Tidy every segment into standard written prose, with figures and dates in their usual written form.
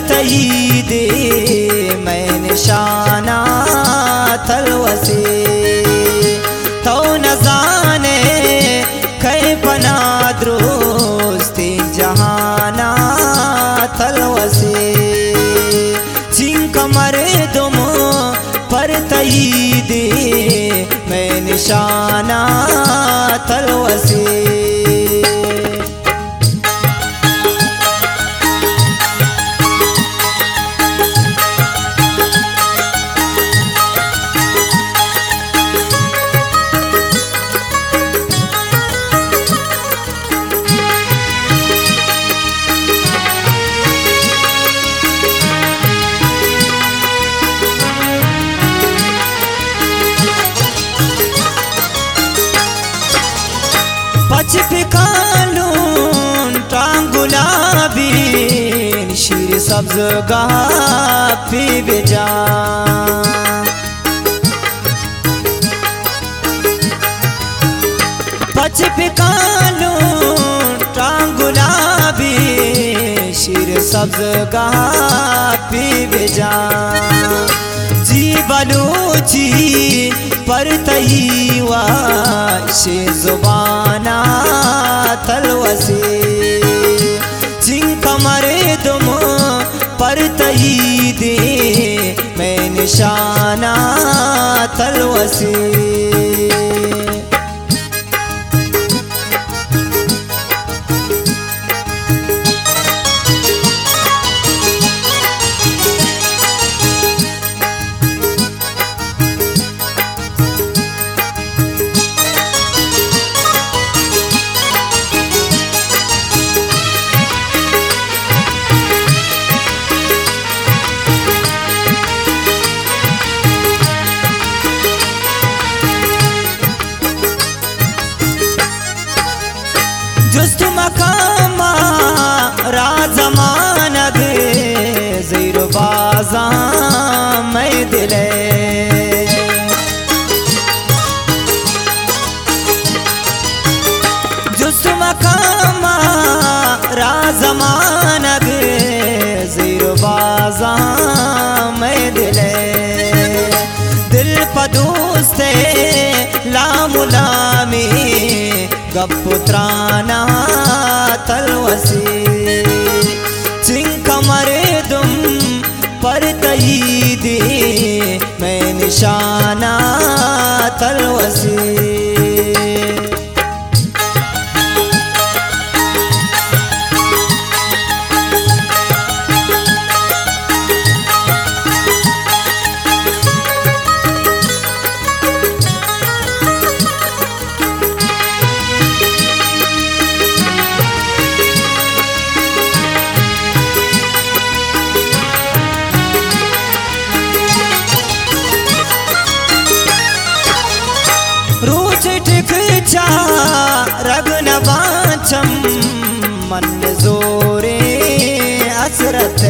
तई दे मैं निशाना तलवसे तो न जाने कै पना द्रोस्ते जहाना तलवसे जिंक मरे दुम पर तई दे मैं निशाना तलवसे पचपिकालून टांगुलाबी शीर सब्ज गापी बेजा पचपिकालून टांगुलाबी शीर सब्ज गापी बेजा जी बलूची पर तईवा शे जुबाना तलवसे जिंक मरे दुम पर तई दे मैं निशाना तलवसे जुस्त मकामा राजमान गे ज़ीर बाजा मैं दिले जुस्त मकामा राजमान गे ज़ीर बाजा मैं दिले दिल पदोस्ते लामुलामी गपुत्राना तलवसे जिंक मरे दुम पर तई दे मैं निशाना तलवसे चा रगन वाचम मन जोरे असरत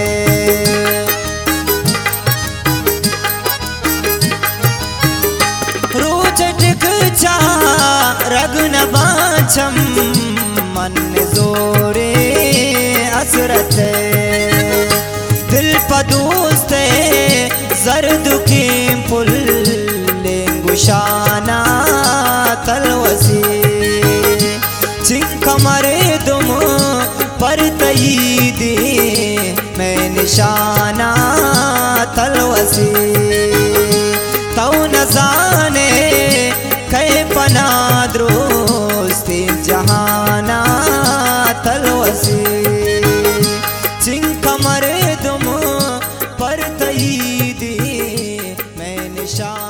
रोज टिक चा रगन वाचम मन जोरे असरत दिल पदोस्ते जर्द के पुल लेंगुशाना तलवसे जिंक मरे दुम पर तई दे मैं निशाना तलवसे तो न जाने कै पना द्रोस्ते जहाना तलवसे जिंक मरे दुम पर तई दे मैं निशाना